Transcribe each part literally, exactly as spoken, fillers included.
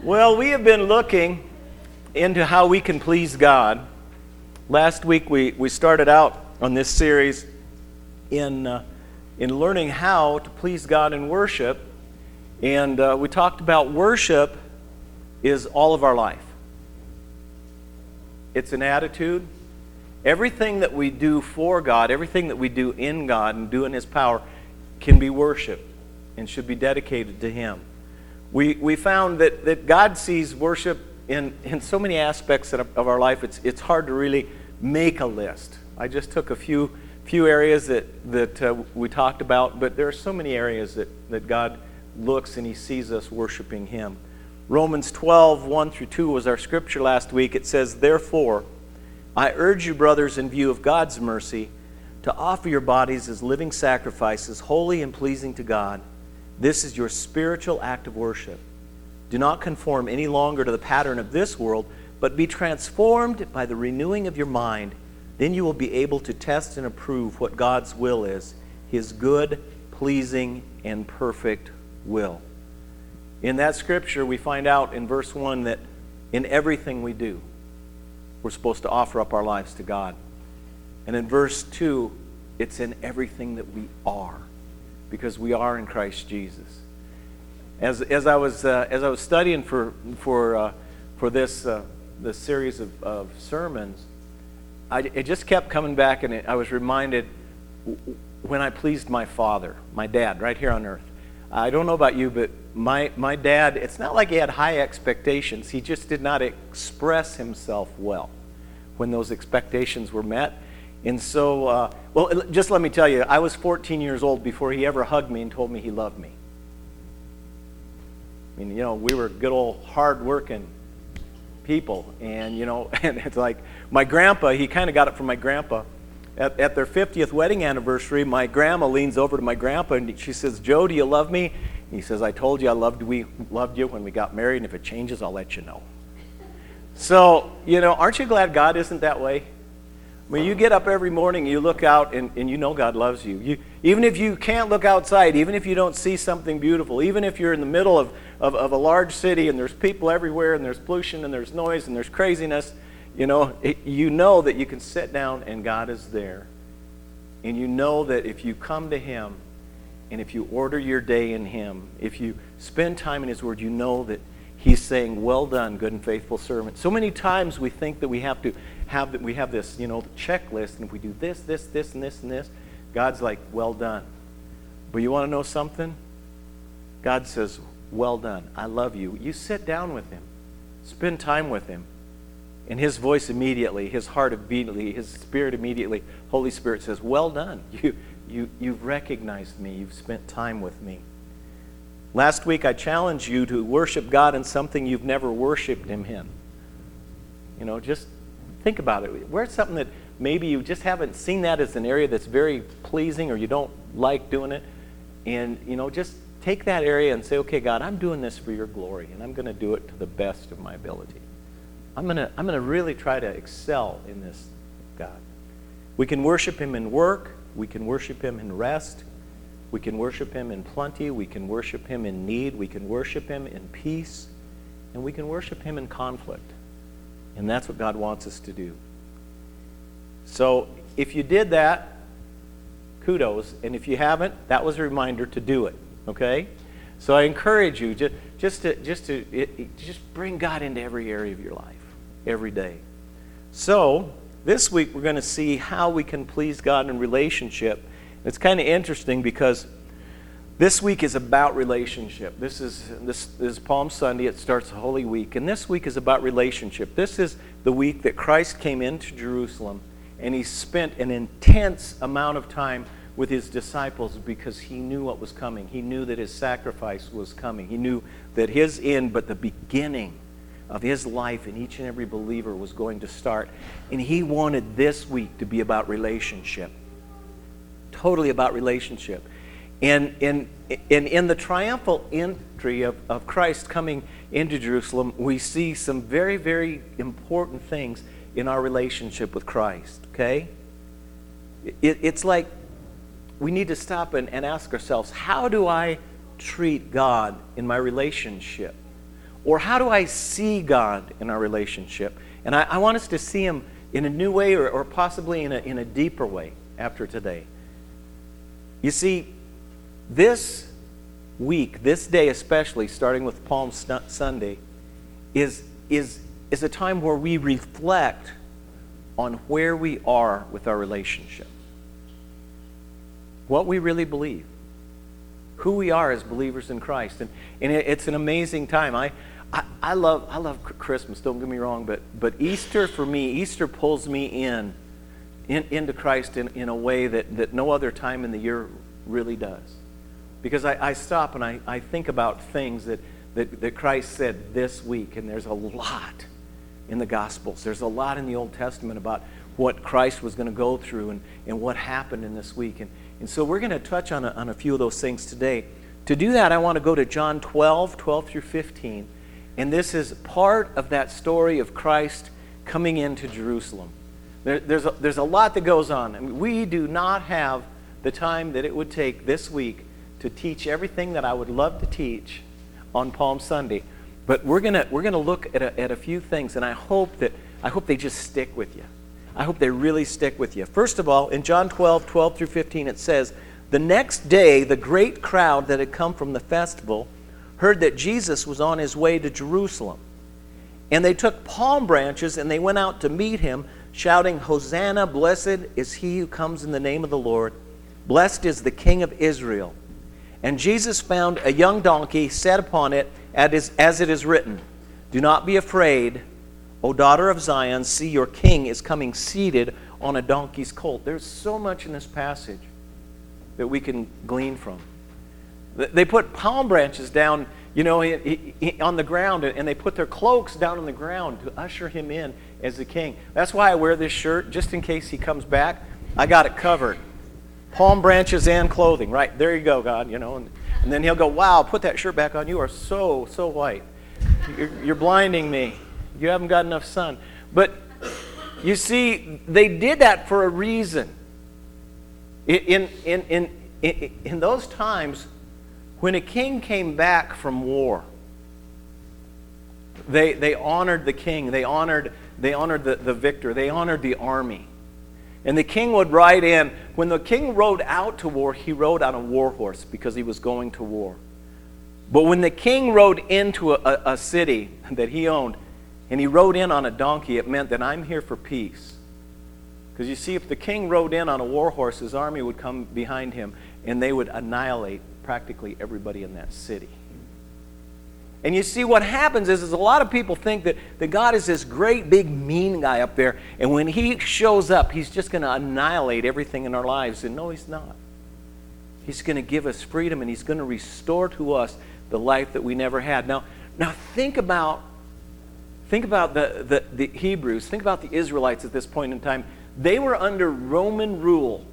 Well, we have been looking into how we can please God. Last week we, we started out on this series in, uh, in learning how to please God in worship. And uh, we talked about worship is all of our life. It's an attitude. Everything that we do for God, everything that we do in God and do in His power can be worship and should be dedicated to Him. We we found that, that God sees worship in, in so many aspects of our life, it's it's hard to really make a list. I just took a few few areas that, that uh, we talked about, but there are so many areas that, that God looks and He sees us worshiping Him. Romans twelve, one through two was our scripture last week. It says, "Therefore, I urge you, brothers, in view of God's mercy, to offer your bodies as living sacrifices, holy and pleasing to God. This is your spiritual act of worship. Do not conform any longer to the pattern of this world, but be transformed by the renewing of your mind. Then you will be able to test and approve what God's will is, His good, pleasing, and perfect will." In that scripture, we find out in verse one that in everything we do, we're supposed to offer up our lives to God. And in verse two, it's in everything that we are, because we are in Christ Jesus. As as I was uh, as I was studying for for uh, for this uh, this series of, of sermons, I, it just kept coming back, and it, I was reminded when I pleased my father, my dad, right here on earth. I don't know about you, but my my dad, it's not like he had high expectations. He just did not express himself well when those expectations were met. And so, uh, well, just let me tell you, I was fourteen years old before he ever hugged me and told me he loved me. I mean, you know, we were good old hard-working people, and, you know, and it's like my grandpa, he kind of got it from my grandpa. At, at their fiftieth wedding anniversary, my grandma leans over to my grandpa and she says, "Joe, do you love me?" He says, "I told you I loved we loved you when we got married, and if it changes, I'll let you know." So, you know, aren't you glad God isn't that way? When you get up every morning, you look out, and, and you know God loves you. You. Even if you can't look outside, even if you don't see something beautiful, even if you're in the middle of, of, of a large city and there's people everywhere and there's pollution and there's noise and there's craziness, you know, it, you know that you can sit down and God is there. And you know that if you come to Him and if you order your day in Him, if you spend time in His Word, you know that He's saying, "Well done, good and faithful servant." So many times we think that we have to have that we have this, you know, checklist, and if we do this, this, this, and this, and this, God's like, "Well done." But you want to know something? God says, "Well done. I love you." You sit down with Him, spend time with Him, and His voice immediately, His heart immediately, His Spirit immediately, Holy Spirit says, "Well done. You, you, you've recognized me. You've spent time with me." Last week, I challenged you to worship God in something you've never worshiped Him in. You know, just think about it. Where's something that maybe you just haven't seen that as an area that's very pleasing, or you don't like doing it? And, you know, just take that area and say, "Okay, God, I'm doing this for your glory, and I'm going to do it to the best of my ability. I'm going to I'm going to really try to excel in this, God." We can worship Him in work. We can worship Him in rest. We can worship Him in plenty. We can worship Him in need. We can worship Him in peace. And we can worship Him in conflict. And that's what God wants us to do. So if you did that, kudos. And if you haven't, that was a reminder to do it. Okay? So I encourage you just, just to just to it, it, just bring God into every area of your life, every day. So this week we're going to see how we can please God in relationship. It's kind of interesting because this week is about relationship. This is this is Palm Sunday. It starts the Holy Week. And this week is about relationship. This is the week that Christ came into Jerusalem, and He spent an intense amount of time with His disciples because He knew what was coming. He knew that His sacrifice was coming. He knew that His end, but the beginning of His life in each and every believer was going to start. And He wanted this week to be about relationship. Totally about relationship. And in, in, in the triumphal entry of, of Christ coming into Jerusalem, we see some very, very important things in our relationship with Christ, okay? It, it's like we need to stop and, and ask ourselves, how do I treat God in my relationship? Or how do I see God in our relationship? And I, I want us to see Him in a new way, or, or possibly in a, in a deeper way after today. You see, this week, this day especially, starting with Palm Sunday, is, is, is a time where we reflect on where we are with our relationship. What we really believe. Who we are as believers in Christ. And, and it, it's an amazing time. I, I, I love I love Christmas, don't get me wrong, but, but Easter for me, Easter pulls me in, in into Christ in, in a way that, that no other time in the year really does. Because I, I stop and I, I think about things that, that, that Christ said this week, and there's a lot in the Gospels. There's a lot in the Old Testament about what Christ was going to go through and, and what happened in this week. And, and so we're going to touch on a, on a few of those things today. To do that, I want to go to John twelve, twelve through fifteen. And this is part of that story of Christ coming into Jerusalem. There, there's, a, there's a lot that goes on. I mean, we do not have the time that it would take this week to teach everything that I would love to teach on Palm Sunday. But we're gonna we're gonna look at a, at a few things, and I hope that I hope they just stick with you. I hope they really stick with you. First of all, in John twelve, twelve through fifteen, it says, "The next day, the great crowd that had come from the festival heard that Jesus was on his way to Jerusalem. And they took palm branches and they went out to meet him, shouting, 'Hosanna, blessed is he who comes in the name of the Lord. Blessed is the King of Israel.' And Jesus found a young donkey, sat upon it, as it is written, 'Do not be afraid, O daughter of Zion, see your king is coming seated on a donkey's colt.'" There's so much in this passage that we can glean from. They put palm branches down, you know, on the ground, and they put their cloaks down on the ground to usher him in as the king. That's why I wear this shirt, just in case he comes back. I got it covered. Palm branches and clothing. Right, there you go, God, you know. And, and then he'll go, "Wow, put that shirt back on. You are so, so white. You're, you're blinding me. You haven't got enough sun." But you see, they did that for a reason. In, in, in, in, in those times, when a king came back from war, they, they honored the king. They honored, they honored the, the victor. They honored the army. And the king would ride in. When the king rode out to war, he rode on a war horse because he was going to war. But when the king rode into a, a, a city that he owned, and he rode in on a donkey, it meant that I'm here for peace. Because you see, if the king rode in on a war horse, his army would come behind him, and they would annihilate practically everybody in that city. And you see, what happens is, is a lot of people think that, that God is this great, big, mean guy up there, and when he shows up, he's just going to annihilate everything in our lives. And no, he's not. He's going to give us freedom, and he's going to restore to us the life that we never had. Now, now think about think about the, the, the Hebrews. Think about the Israelites at this point in time. They were under Roman rule.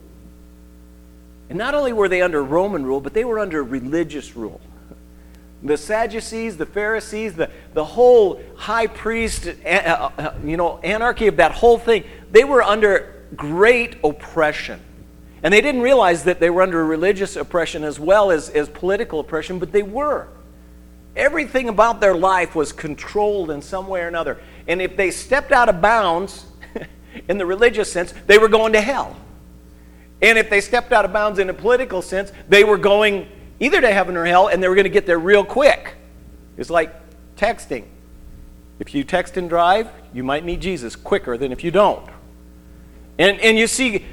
And not only were they under Roman rule, but they were under religious rule. The Sadducees, the Pharisees, the, the whole high priest, uh, uh, you know, anarchy of that whole thing, they were under great oppression. And they didn't realize that they were under religious oppression as well as, as political oppression, but they were. Everything about their life was controlled in some way or another. And if they stepped out of bounds, in the religious sense, they were going to hell. And if they stepped out of bounds in a political sense, they were going either to heaven or hell, and they were going to get there real quick. It's like texting. If you text and drive, you might meet Jesus quicker than if you don't. And, and you see,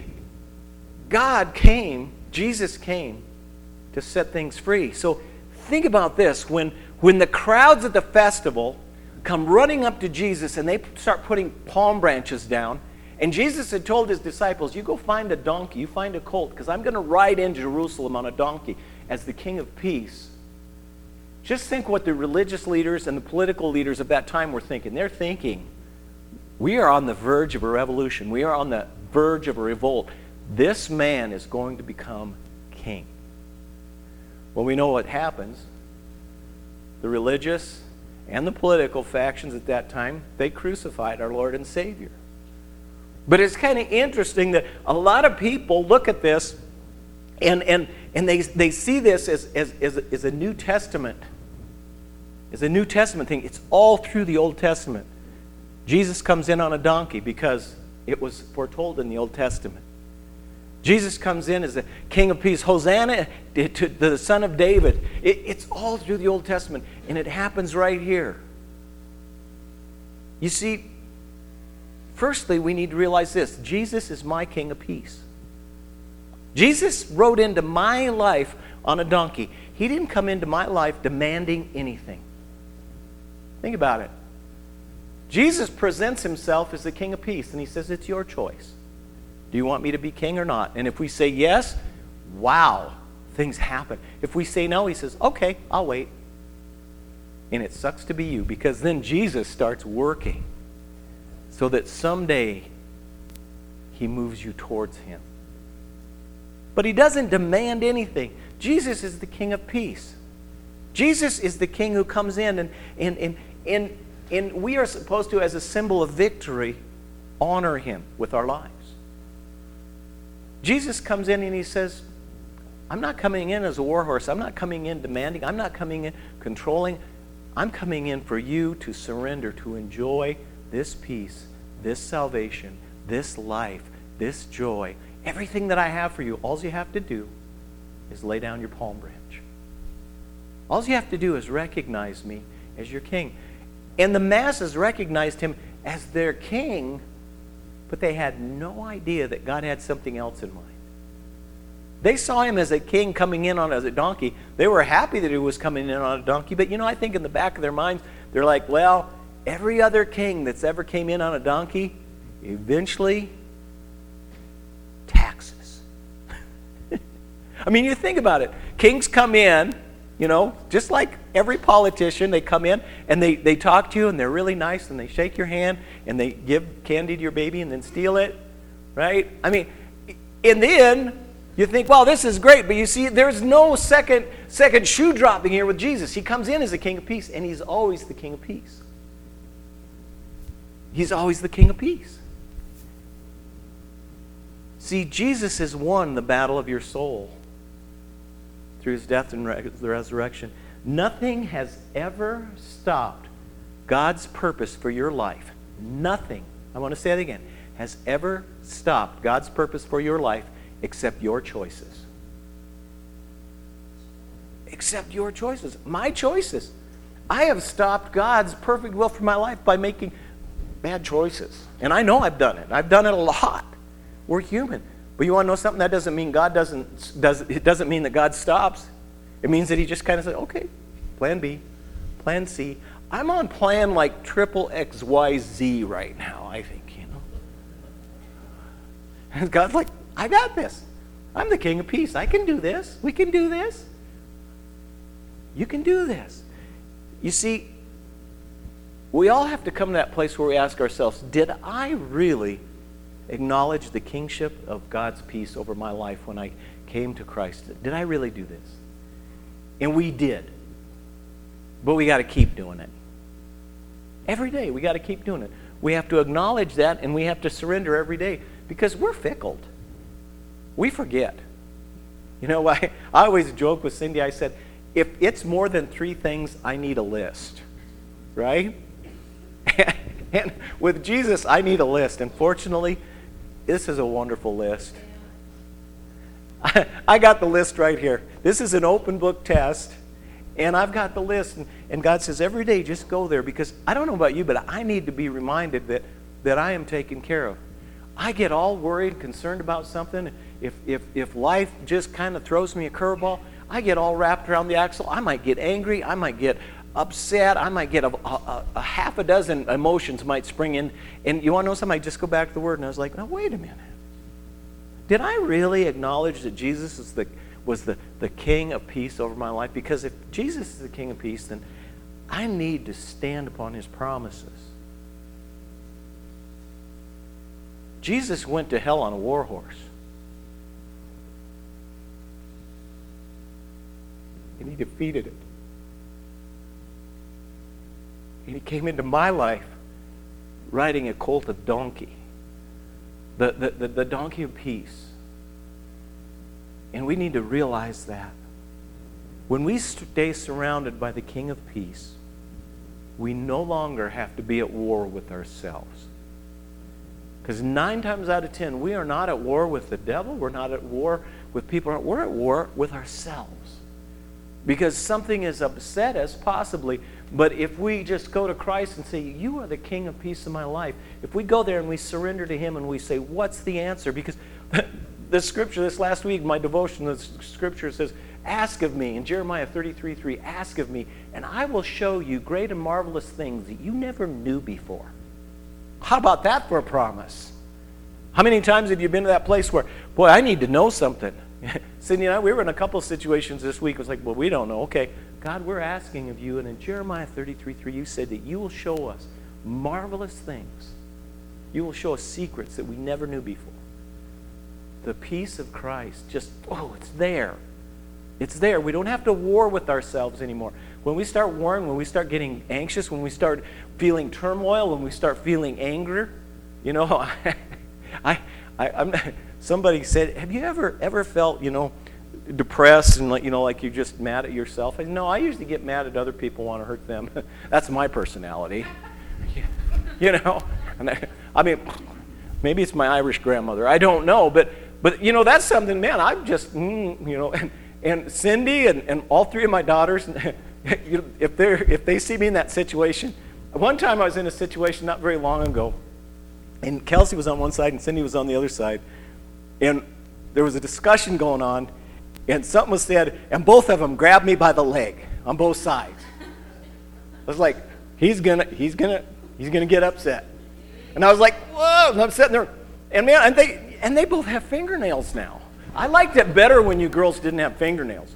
God came, Jesus came to set things free. So think about this. When, when the crowds at the festival come running up to Jesus and they start putting palm branches down, and Jesus had told his disciples, "You go find a donkey, you find a colt, because I'm going to ride into Jerusalem on a donkey as the King of Peace." Just think what the religious leaders and the political leaders of that time were thinking. They're thinking, we are on the verge of a revolution. We are on the verge of a revolt. This man is going to become king. Well, we know what happens. The religious and the political factions at that time, they crucified our Lord and Savior. But it's kind of interesting that a lot of people look at this and, and, and they, they see this as, as, as, a, as a New Testament It's a New Testament thing. It's all through the Old Testament. Jesus comes in on a donkey because it was foretold in the Old Testament. Jesus comes in as the King of Peace. Hosanna to the Son of David. It, it's all through the Old Testament, and it happens right here. You see, firstly, we need to realize this. Jesus is my King of Peace. Jesus rode into my life on a donkey. He didn't come into my life demanding anything. Think about it. Jesus presents himself as the King of Peace, and he says, it's your choice. Do you want me to be king or not? And if we say yes, wow, things happen. If we say no, he says, okay, I'll wait. And it sucks to be you, because then Jesus starts working so that someday he moves you towards him. But he doesn't demand anything. Jesus is the King of Peace. Jesus is the King who comes in, and, and, and, and, and we are supposed to, as a symbol of victory, honor him with our lives. Jesus comes in and he says, I'm not coming in as a war horse. I'm not coming in demanding. I'm not coming in controlling. I'm coming in for you to surrender, to enjoy this peace, this salvation, this life, this joy. Everything that I have for you, all you have to do is lay down your palm branch. All you have to do is recognize me as your king. And the masses recognized him as their king, but they had no idea that God had something else in mind. They saw him as a king coming in on as a donkey. They were happy that he was coming in on a donkey, but you know, I think in the back of their minds, they're like, well, every other king that's ever came in on a donkey, eventually, taxes. I mean, you think about it. Kings come in, you know, just like every politician, they come in and they, they talk to you and they're really nice and they shake your hand and they give candy to your baby and then steal it, right? I mean, and then you think, well, this is great, but you see, there's no second, second shoe dropping here with Jesus. He comes in as the King of Peace, and he's always the King of Peace. He's always the King of Peace. See, Jesus has won the battle of your soul through his death and re- the resurrection. Nothing has ever stopped God's purpose for your life. Nothing, I want to say it again, has ever stopped God's purpose for your life except your choices. Except your choices. My choices. I have stopped God's perfect will for my life by making bad choices. And I know I've done it. I've done it a lot. We're human. But you want to know something? That doesn't mean God doesn't, does, it doesn't mean that God stops. It means that he just kind of says, okay, plan B, plan C. I'm on plan like triple X, Y, Z right now, I think, you know. And God's like, I got this. I'm the King of Peace. I can do this. We can do this. You can do this. You see, we all have to come to that place where we ask ourselves, did I really acknowledge the kingship of God's peace over my life when I came to Christ? Did I really do this? And we did. But we got to keep doing it. Every day, we got to keep doing it. We have to acknowledge that, and we have to surrender every day, because we're fickle. We forget. You know, I, I always joke with Cindy. I said, if it's more than three things, I need a list. Right? And, and with Jesus, I need a list. And fortunately, this is a wonderful list. I, I got the list right here. This is an open book test. And I've got the list. And, and God says, every day, just go there. Because I don't know about you, but I need to be reminded that, that I am taken care of. I get all worried, concerned about something. If, if, if life just kind of throws me a curveball, I get all wrapped around the axle. I might get angry. I might get upset. I might get a, a, a half a dozen emotions might spring in. And you want to know something? I just go back to the Word, and I was like, now, wait a minute. Did I really acknowledge that Jesus is the, was the, the King of Peace over my life? Because if Jesus is the King of Peace, then I need to stand upon his promises. Jesus went to hell on a war horse. And he defeated it. And he came into my life riding a colt of donkey. The, the, the, the donkey of peace. And we need to realize that. When we stay surrounded by the King of Peace, we no longer have to be at war with ourselves. Because nine times out of ten, we are not at war with the devil. We're not at war with people. We're at war with ourselves. Because something has upset us, possibly. But if we just go to Christ and say, you are the King of peace in my life. If we go there and we surrender to him and we say, what's the answer? Because the scripture this last week, my devotion, the scripture says, ask of me. In Jeremiah thirty-three three, ask of me, and I will show you great and marvelous things that you never knew before. How about that for a promise? How many times have you been to that place where, boy, I need to know something? Cindy and I, we were in a couple of situations this week. It was like, well, we don't know. Okay, God, we're asking of you. And in Jeremiah thirty-three three, you said that you will show us marvelous things. You will show us secrets that we never knew before. The peace of Christ, just, oh, it's there. It's there. We don't have to war with ourselves anymore. When we start warring, when we start getting anxious, when we start feeling turmoil, when we start feeling anger, you know, I, I, I I'm not, somebody said, have you ever ever felt, you know, depressed and like, you know, like you're just mad at yourself? I said, no, I usually get mad at other people, want to hurt them. That's my personality. You know, and I, I mean, maybe it's my Irish grandmother. I don't know, but but you know, that's something, man. I'm just, mm, you know, and, and Cindy and, and all three of my daughters, if they if they see me in that situation. One time I was in a situation not very long ago, and Kelsey was on one side and Cindy was on the other side, and there was a discussion going on, and something was said, and both of them grabbed me by the leg on both sides. I was like, he's gonna, he's gonna, he's gonna get upset, and I was like, whoa! And I'm sitting there, and man, and they and they both have fingernails now. I liked it better when you girls didn't have fingernails.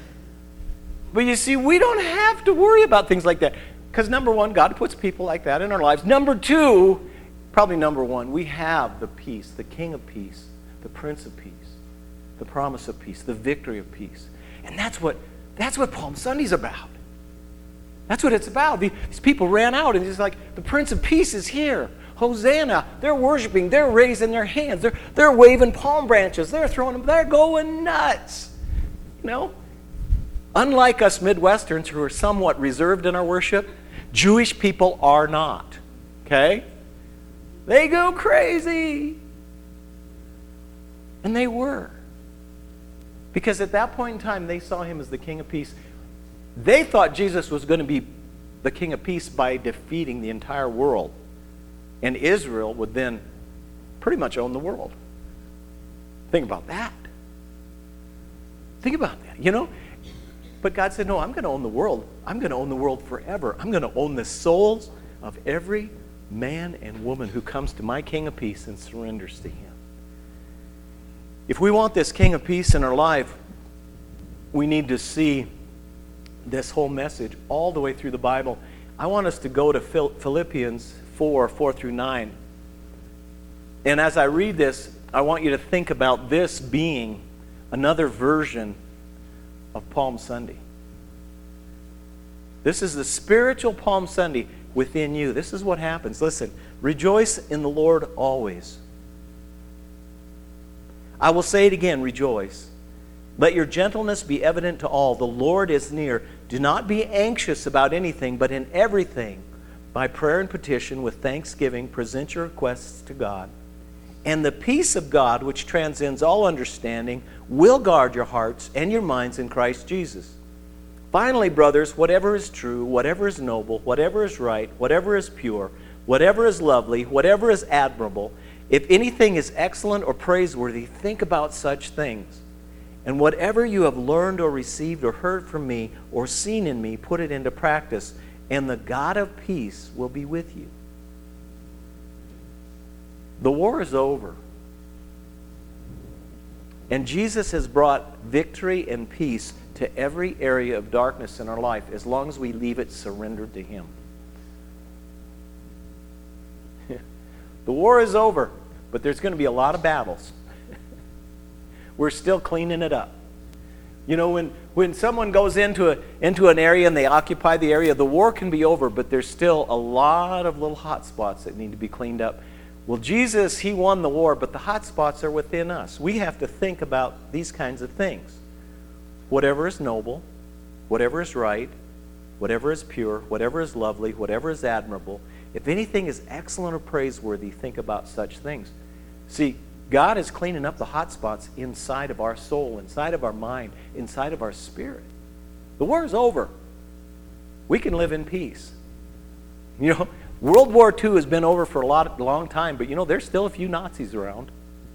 But you see, we don't have to worry about things like that. Because number one, God puts people like that in our lives. Number two, probably number one, we have the peace, the King of peace, the Prince of peace, the promise of peace, the victory of peace. And that's what that's what Palm Sunday's about. That's what it's about. These people ran out and it's like, the Prince of Peace is here. Hosanna. They're worshiping. They're raising their hands. They're, they're waving palm branches. They're throwing them. They're going nuts. You know? Unlike us Midwesterns who are somewhat reserved in our worship, Jewish people are not. Okay? They go crazy. And they were. Because at that point in time, they saw him as the King of Peace. They thought Jesus was going to be the King of Peace by defeating the entire world. And Israel would then pretty much own the world. Think about that. Think about that, you know? But God said, no, I'm going to own the world. I'm going to own the world forever. I'm going to own the souls of every man and woman who comes to my King of Peace and surrenders to him. If we want this King of Peace in our life, we need to see this whole message all the way through the Bible. I want us to go to Philippians four, four through nine. And as I read this, I want you to think about this being another version of Palm Sunday. This is the spiritual Palm Sunday within you. This is what happens. Listen, rejoice in the Lord always. I will say it again, rejoice. Let your gentleness be evident to all. The Lord is near. Do not be anxious about anything, but in everything, by prayer and petition, with thanksgiving, present your requests to God. And the peace of God, which transcends all understanding, will guard your hearts and your minds in Christ Jesus. Finally, brothers, whatever is true, whatever is noble, whatever is right, whatever is pure, whatever is lovely, whatever is admirable, if anything is excellent or praiseworthy, think about such things. And whatever you have learned or received or heard from me or seen in me, put it into practice, and the God of peace will be with you. The war is over. And Jesus has brought victory and peace to every area of darkness in our life as long as we leave it surrendered to him. The war is over, but there's going to be a lot of battles. We're still cleaning it up. You know, when, when someone goes into a, into an area and they occupy the area, the war can be over, but there's still a lot of little hot spots that need to be cleaned up. Well, Jesus, he won the war, but the hot spots are within us. We have to think about these kinds of things. Whatever is noble, whatever is right, whatever is pure, whatever is lovely, whatever is admirable, if anything is excellent or praiseworthy, think about such things. See, God is cleaning up the hot spots inside of our soul, inside of our mind, inside of our spirit. The war is over. We can live in peace. You know, World War Two has been over for a lot, long time, but you know, there's still a few Nazis around.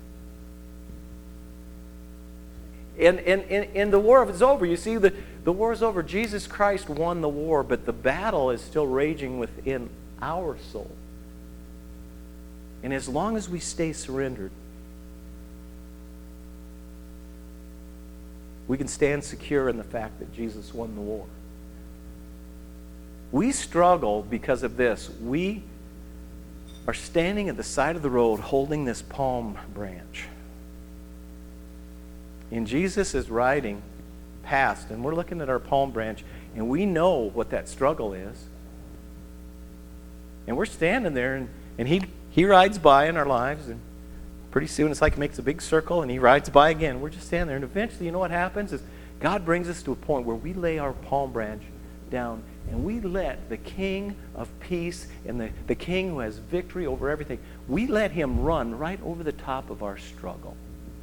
And, and, and, and the war is over. You see, the, the war is over. Jesus Christ won the war, but the battle is still raging within our soul. And as long as we stay surrendered, we can stand secure in the fact that Jesus won the war. We struggle because of this. We are standing at the side of the road holding this palm branch. And Jesus is riding past, and we're looking at our palm branch, and we know what that struggle is. And we're standing there, and, and he, he rides by in our lives, and pretty soon it's like he makes a big circle, and he rides by again. We're just standing there, and eventually, you know what happens is God brings us to a point where we lay our palm branch down, and we let the King of peace and the, the King who has victory over everything, we let him run right over the top of our struggle.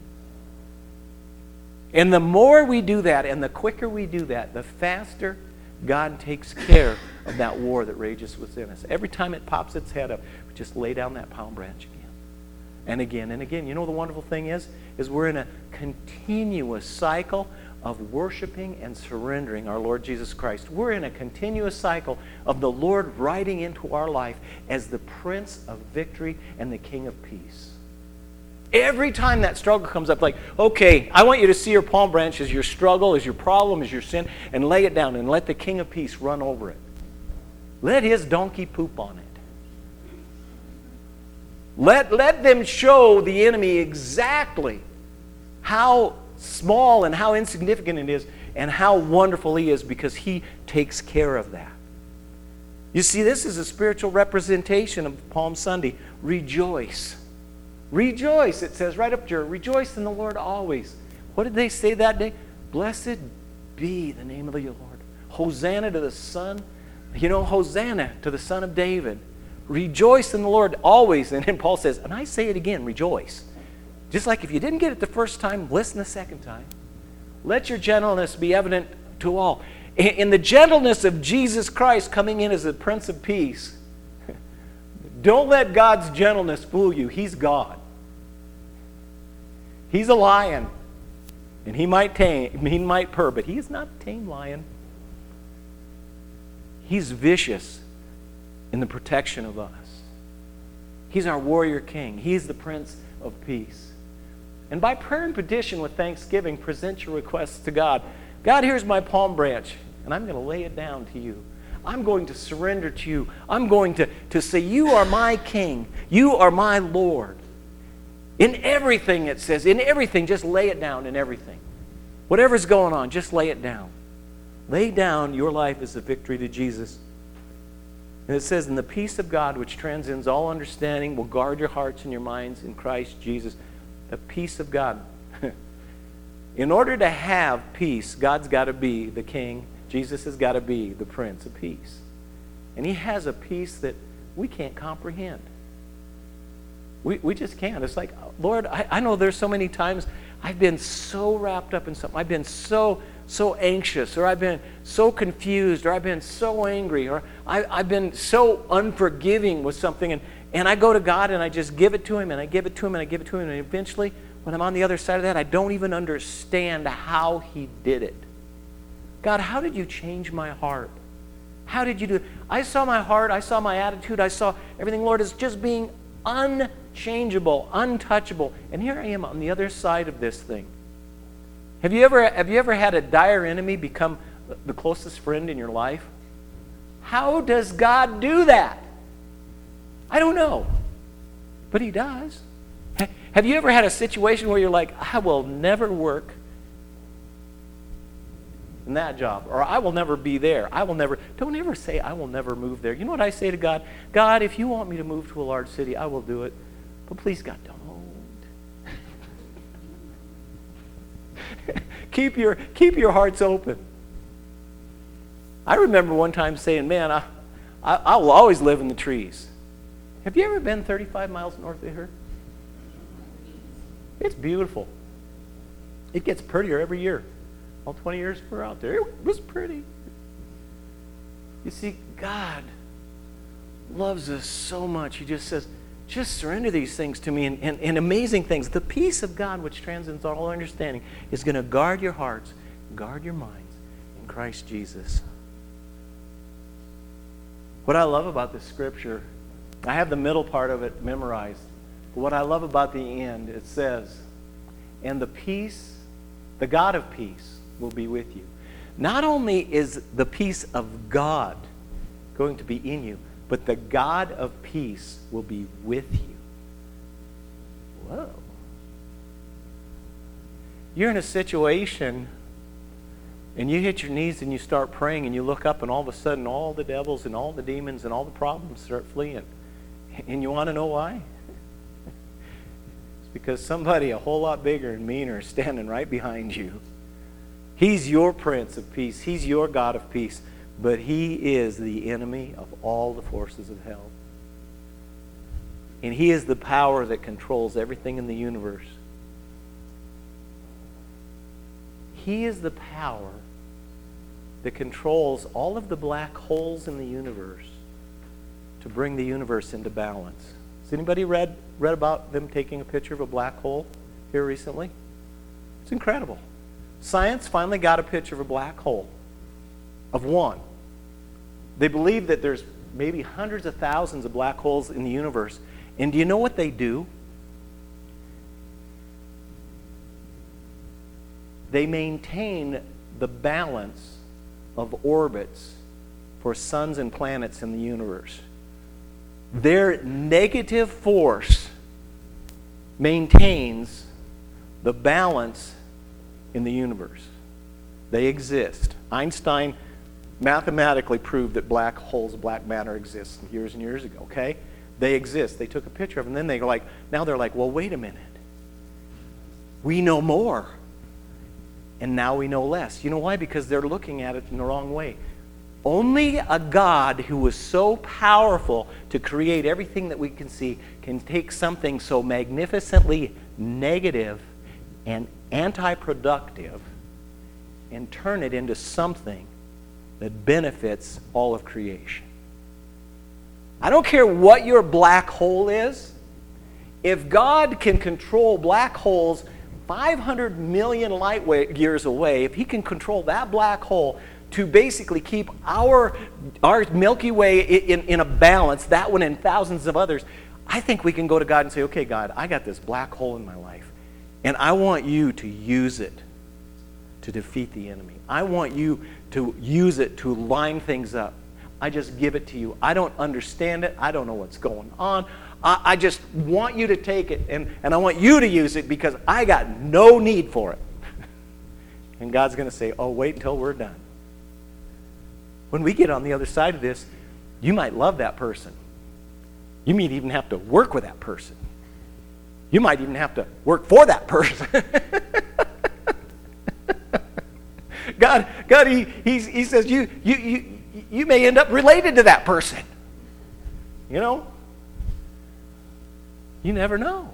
And the more we do that, and the quicker we do that, the faster God takes care of that war that rages within us. Every time it pops its head up, we just lay down that palm branch again. And again and again. You know the wonderful thing is? Is we're in a continuous cycle of worshiping and surrendering our Lord Jesus Christ. We're in a continuous cycle of the Lord riding into our life as the Prince of Victory and the King of Peace. Every time that struggle comes up, like, okay, I want you to see your palm branch as your struggle, as your problem, as your sin, and lay it down and let the King of Peace run over it. Let his donkey poop on it. Let, let them show the enemy exactly how small and how insignificant it is and how wonderful he is, because he takes care of that. You see, this is a spiritual representation of Palm Sunday. Rejoice. Rejoice, it says right up there. Rejoice in the Lord always. What did they say that day? Blessed be the name of the Lord. Hosanna to the Son. You know, Hosanna to the Son of David. Rejoice in the Lord always. And then Paul says, and I say it again, rejoice. Just like if you didn't get it the first time, listen the second time. Let your gentleness be evident to all. In the gentleness of Jesus Christ coming in as the Prince of Peace, don't let God's gentleness fool you. He's God. He's a lion. And he might tame, he might purr, but he is not a tame lion. He's vicious in the protection of us. He's our warrior king. He's the Prince of Peace. And by prayer and petition with thanksgiving, present your requests to God. God, here's my palm branch, and I'm going to lay it down to you. I'm going to surrender to you. I'm going to, to say, you are my king. You are my Lord. In everything, it says, in everything, just lay it down in everything. Whatever's going on, just lay it down. Lay down your life as a victory to Jesus. And it says, and the peace of God, which transcends all understanding, will guard your hearts and your minds in Christ Jesus. The peace of God. In order to have peace, God's got to be the king. Jesus has got to be the Prince of Peace. And he has a peace that we can't comprehend. We, we just can't. It's like, Lord, I, I know there's so many times I've been so wrapped up in something. I've been so, so anxious, or I've been so confused, or I've been so angry, or I, I've been so unforgiving with something. And, and I go to God and I just give it to him, and I give it to him, and I give it to him. And eventually, when I'm on the other side of that, I don't even understand how he did it. God, how did you change my heart? How did you do it? I saw my heart, I saw my attitude, I saw everything, Lord, as just being unchangeable, untouchable. And here I am on the other side of this thing. Have you ever, have you ever had a dire enemy become the closest friend in your life? How does God do that? I don't know. But he does. Have you ever had a situation where you're like, I will never work in that job, or I will never be there. I will never, don't ever say I will never move there. You know what I say to God? God, if you want me to move to a large city, I will do it. But please, God, don't. keep your keep your hearts open. I remember one time saying, man, I, I, I will always live in the trees. Have you ever been thirty-five miles north of here? It's beautiful. It gets prettier every year. All twenty years we're out there, it was pretty. You see, God loves us so much. He just says, just surrender these things to me, and, and, and amazing things. The peace of God, which transcends all understanding, is going to guard your hearts, guard your minds in Christ Jesus. What I love about this scripture, I have the middle part of it memorized. But what I love about the end, it says, and the peace, the God of peace, will be with you. Not only is the peace of God going to be in you, but the God of peace will be with you. Whoa. You're in a situation and you hit your knees and you start praying and you look up and all of a sudden all the devils and all the demons and all the problems start fleeing. And you want to know why? It's because somebody a whole lot bigger and meaner is standing right behind you. He's your Prince of Peace. He's your God of peace. But he is the enemy of all the forces of hell. And he is the power that controls everything in the universe. He is the power that controls all of the black holes in the universe to bring the universe into balance. Has anybody read, read about them taking a picture of a black hole here recently? It's incredible. Science finally got a picture of a black hole, of one. They believe that there's maybe hundreds of thousands of black holes in the universe. And do you know what they do? They maintain the balance of orbits for suns and planets in the universe. Their negative force maintains the balance in the universe. They exist. Einstein mathematically proved that black holes, black matter exists years and years ago, okay? They exist. They took a picture of them, and then they go like, now they're like, well, wait a minute. We know more. And now we know less. You know why? Because they're looking at it in the wrong way. Only a God who was so powerful to create everything that we can see can take something so magnificently negative and anti-productive and turn it into something that benefits all of creation. I don't care what your black hole is. If God can control black holes five hundred million light years away, if he can control that black hole to basically keep our, our Milky Way in, in a balance, that one and thousands of others, I think we can go to God and say, okay, God, I got this black hole in my life, and I want you to use it to defeat the enemy. I want you to use it to line things up. I just give it to you. I don't understand it. I don't know what's going on. I, I just want you to take it, and, and I want you to use it because I got no need for it. And God's going to say, oh, wait until we're done. When we get on the other side of this, you might love that person. You might even have to work with that person. You might even have to work for that person. God, God, he, he, he says you, you, you, you may end up related to that person. You know? You never know.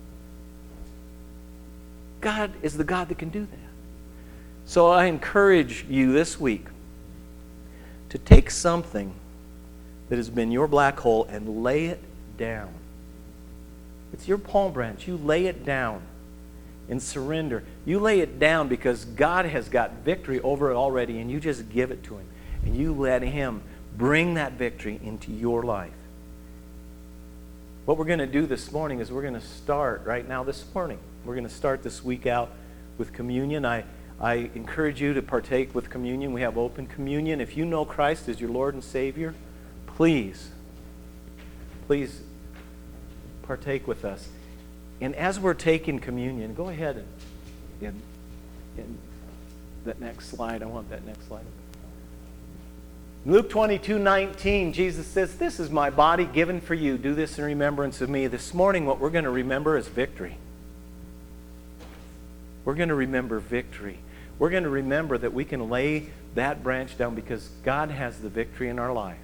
God is the God that can do that. So I encourage you this week to take something that has been your black hole and lay it down. It's your palm branch. You lay it down and surrender. You lay it down because God has got victory over it already, and you just give it to him. And you let him bring that victory into your life. What we're going to do this morning is we're going to start right now this morning. We're going to start this week out with communion. I, I encourage you to partake with communion. We have open communion. If you know Christ as your Lord and Savior, please, please partake with us. And as we're taking communion, go ahead and, and, and that next slide. I want that next slide. Luke twenty-two nineteen, Jesus says, this is my body given for you. Do this in remembrance of me. This morning, what we're going to remember is victory. We're going to remember victory. we're going to remember that we can lay that branch down because God has the victory in our life.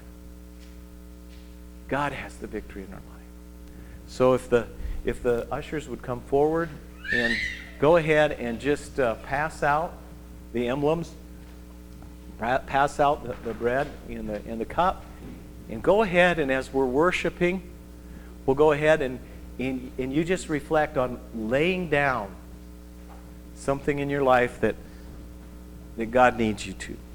God has the victory in our life. So if the if the ushers would come forward and go ahead and just uh, pass out the emblems, pass out the, the bread in the in the cup, and go ahead and as we're worshiping, we'll go ahead and and, and you just reflect on laying down something in your life that that God needs you to.